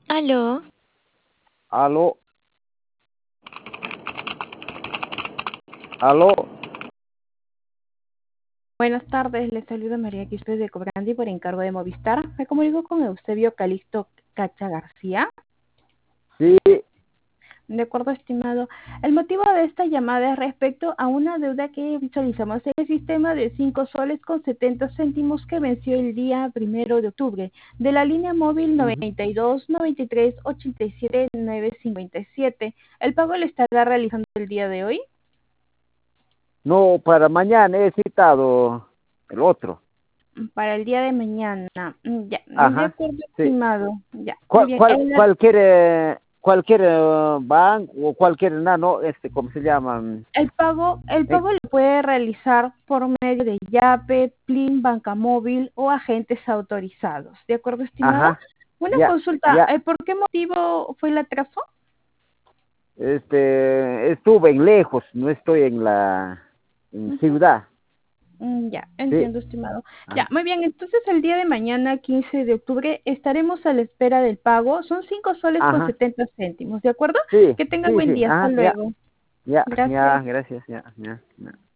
Aló, Aló, aló. Buenas tardes, les saluda María Quispe de Cobrandi por encargo de Movistar. Me comunico con Eusebio Calixto Cacha García. Sí, De acuerdo, estimado. El motivo de esta llamada es respecto a una deuda que visualizamos en el sistema de 5 soles con 70 céntimos que venció el día 1 de octubre de la línea móvil ujú. 92 93 87 957. ¿El pago lo estará realizando el día de hoy? No, para mañana he citado el otro. Para el día de mañana. Ya, de Ajá, acuerdo, sí. estimado. Ya, muy ¿Cuál, bien. cuál, cualquier, cualquier banco o cualquier nano, ¿cómo se llaman? El Eh, pago lo puede realizar por medio de Yape, Plin, Banca Móvil o agentes autorizados. ¿De acuerdo, estimado? ajá, Una ya, consulta, ya. ¿por qué motivo fue el atraso? Estuve en lejos, no estoy en Ujú. ciudad. Ya, Sí, entiendo, estimado. Ya, ajá, muy bien. Entonces, el día de mañana, 15 de octubre, estaremos a la espera del pago. Son 5 soles con ajá, 70 céntimos, ¿de acuerdo? sí, Que tenga sí, buen sí, día. Hasta ajá, ya, luego. ya, ya, Gracias. gracias, ya, ya, ya.